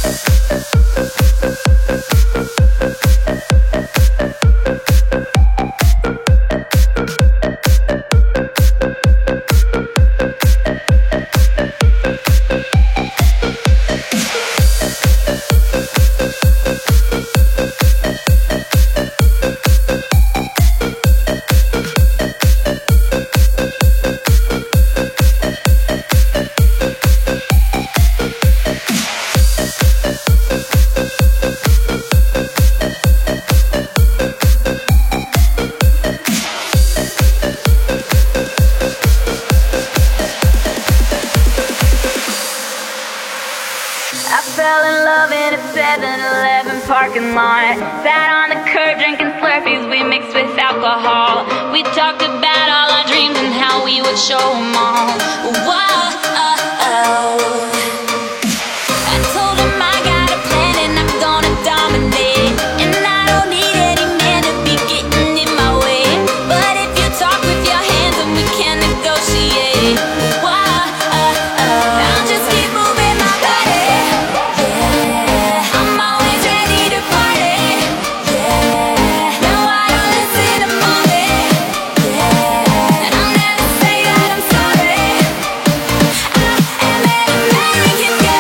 I fell in love in a 7-Eleven parking lot. Sat on the curb drinking Slurpees we mixed with alcohol. We talked about all our dreams and how we would show them all. Whoa, I told him I got a plan and I'm gonna dominate, and I don't need any man to be getting in my way. But if you talk with your hands then we can negotiate. Whoa, I'll just keep moving my body. I'm always ready to party. No, I don't listen to mommy. And I'll never say that I'm sorry. I am an American girl.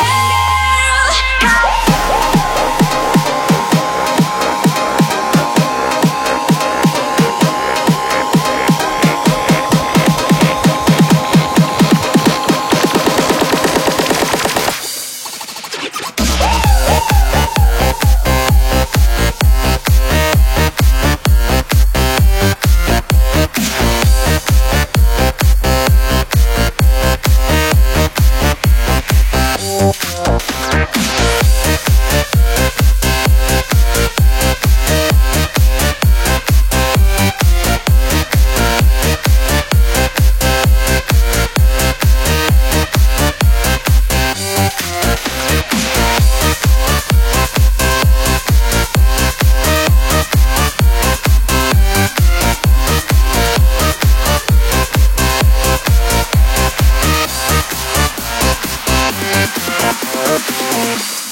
Okay.